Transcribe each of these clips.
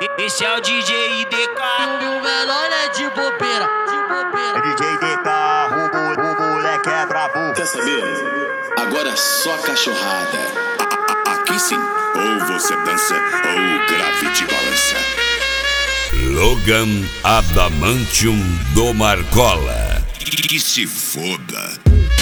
Esse é o DJ IDK. E o menor é de bobeira, de bobeira. É DJ IDK, o moleque é brabo. Quer saber? Agora é só cachorrada. Aqui sim. Ou você dança, ou o grave te balança. Logan Adamantium do Marcola. Que se foda.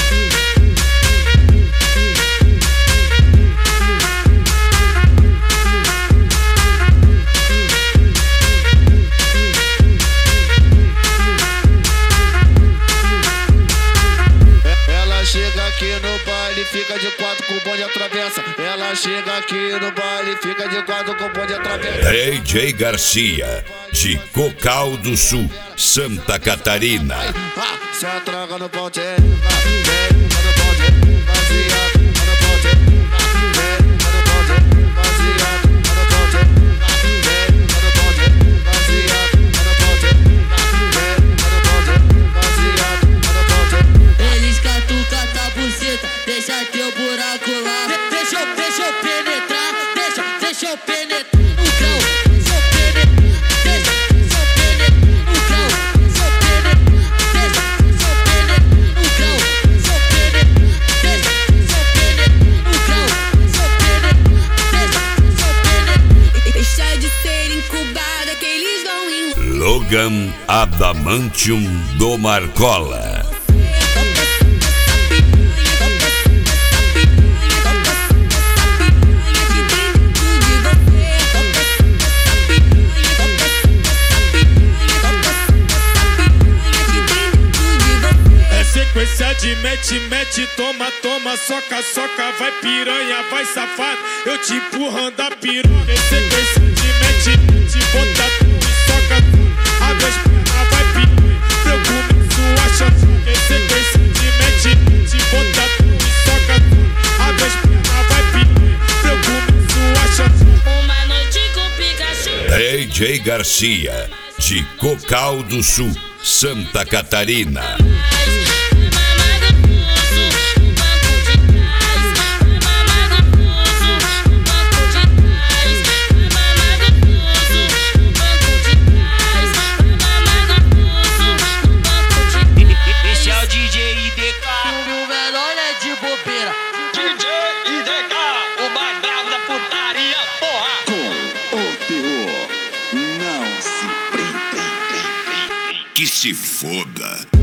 Ela chega aqui no baile, fica de quatro com o bonde atravessa. Ela chega aqui no baile, fica de quatro com o bonde atravessa. DJ Garcia, de Cocal do Sul, Santa Catarina. Se atraga no pau, tchê, no pau, tchê, baseado, no pau, tchê, no pau, tchê, baseado, no pau, tchê, no pau, tchê, baseado, no pau, tchê, no pau, tchê, baseado, no pau, tchê. Eles catucam a buceta, deixa teu buraco lá. Deixa eu penetrar, deixa eu penetrar no grau. Deixa eu penetrar, deixa eu penetrar no grau. Deixa eu penetrar, deixa eu penetrar no grau. Deixa eu penetrar, deixa eu penetrar no grau. Deixa eu penetrar, deixa eu penetrar. Deixa de ser incubada que eles vão em Logan Adamantium do Marcola. Sequência de mete, toma, soca, vai piranha, vai safado, eu te empurrando a piroca. Sequência de mete, bota tu e soca tu, abre as pernas, vai piranha, eu começo a chantar. Sequência de mete, bota tu e soca tu, abre as pernas, vai piranha, eu começo a chantar. uma noite com Pikachu. DJ Garcia, de Cocal do Sul, Santa Catarina. Esse é o DJ IDK. E o menor é de bobeira. DJ IDK, o mais bravo da putaria, porra. Com o terror, não se prende. Que se foda.